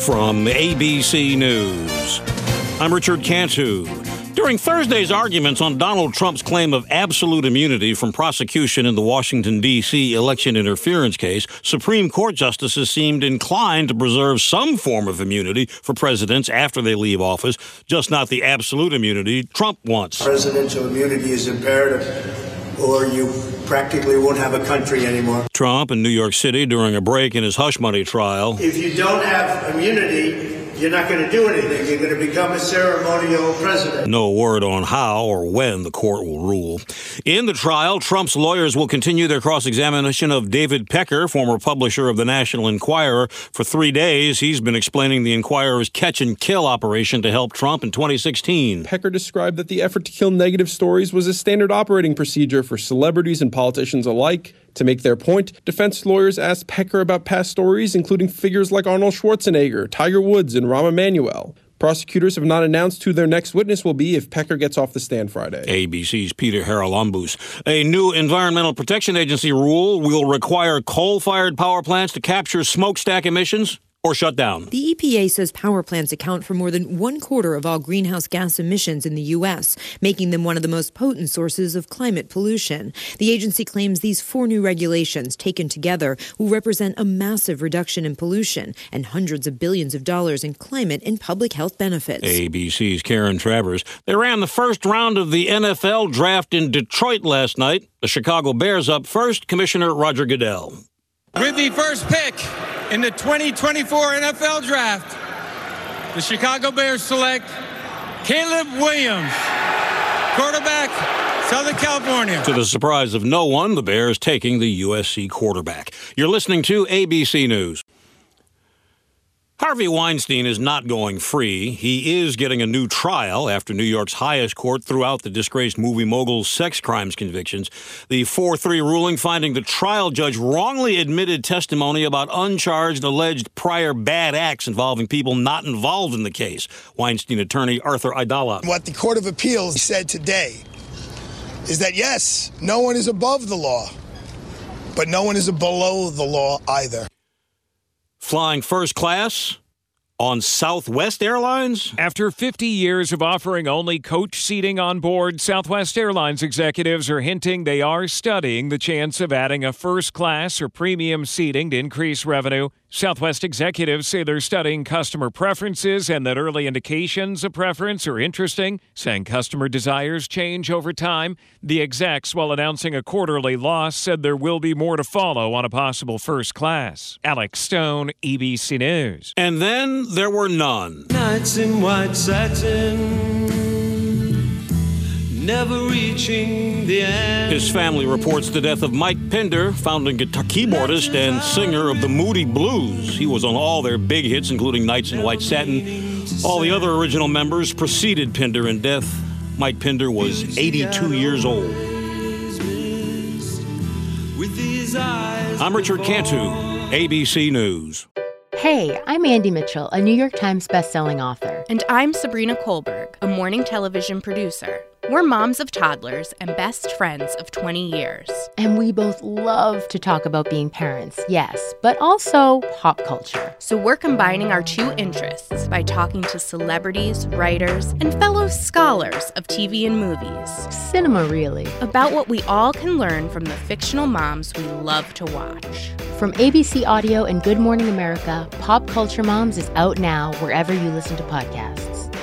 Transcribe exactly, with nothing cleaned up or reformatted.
from A B C News. I'm Richard Cantu. During Thursday's arguments on Donald Trump's claim of absolute immunity from prosecution in the Washington, D C election interference case, Supreme Court justices seemed inclined to preserve some form of immunity for presidents after they leave office, just not the absolute immunity Trump wants. Presidential immunity is imperative, or you practically won't have a country anymore. Trump in New York City during a break in his hush money trial. If you don't have immunity, you're not going to do anything. You're going to become a ceremonial president. No word on how or when the court will rule. In the trial, Trump's lawyers will continue their cross-examination of David Pecker, former publisher of the National Enquirer. For three days, he's been explaining the Enquirer's catch-and-kill operation to help Trump in twenty sixteen. Pecker described that the effort to kill negative stories was a standard operating procedure for celebrities and politicians alike. To make their point, defense lawyers asked Pecker about past stories, including figures like Arnold Schwarzenegger, Tiger Woods, and Rahm Emanuel. Prosecutors have not announced who their next witness will be if Pecker gets off the stand Friday. A B C's Peter Haralambous. A new Environmental Protection Agency rule will require coal-fired power plants to capture smokestack emissions or shut down. The E P A says power plants account for more than one quarter of all greenhouse gas emissions in the U S, making them one of the most potent sources of climate pollution. The agency claims these four new regulations, taken together, will represent a massive reduction in pollution and hundreds of billions of dollars in climate and public health benefits. A B C's Karen Travers. They ran the first round of the N F L draft in Detroit last night. The Chicago Bears up first. Commissioner Roger Goodell. With the first pick in the twenty twenty-four N F L Draft, the Chicago Bears select Caleb Williams, quarterback, Southern California. To the surprise of no one, the Bears taking the U S C quarterback. You're listening to A B C News. Harvey Weinstein is not going free. He is getting a new trial after New York's highest court threw out the disgraced movie mogul's sex crimes convictions. The four three ruling finding the trial judge wrongly admitted testimony about uncharged alleged prior bad acts involving people not involved in the case. Weinstein attorney Arthur Aidala. What the Court of Appeals said today is that, yes, no one is above the law, but no one is below the law either. Flying first class on Southwest Airlines? After fifty years of offering only coach seating on board, Southwest Airlines executives are hinting they are studying the chance of adding a first class or premium seating to increase revenue. Southwest executives say they're studying customer preferences and that early indications of preference are interesting, saying customer desires change over time. The execs, while announcing a quarterly loss, said there will be more to follow on a possible first class. Alex Stone, A B C News. And then there were none. Nights in white satin, never reaching the end. His family reports the death of Mike Pinder, founding guitar keyboardist and singer of the Moody Blues. He was on all their big hits, including Nights in White Satin. All the other original members preceded Pinder in death. Mike Pinder was eighty-two years old. I'm Richard Cantu, A B C News. Hey, I'm Andy Mitchell, a New York Times bestselling author. And I'm Sabrina Kohlberg, a morning television producer. We're moms of toddlers and best friends of twenty years. And we both love to talk about being parents, yes, but also pop culture. So we're combining our two interests by talking to celebrities, writers, and fellow scholars of T V and movies. Cinema, really. About what we all can learn from the fictional moms we love to watch. From A B C Audio and Good Morning America, Pop Culture Moms is out now wherever you listen to podcasts.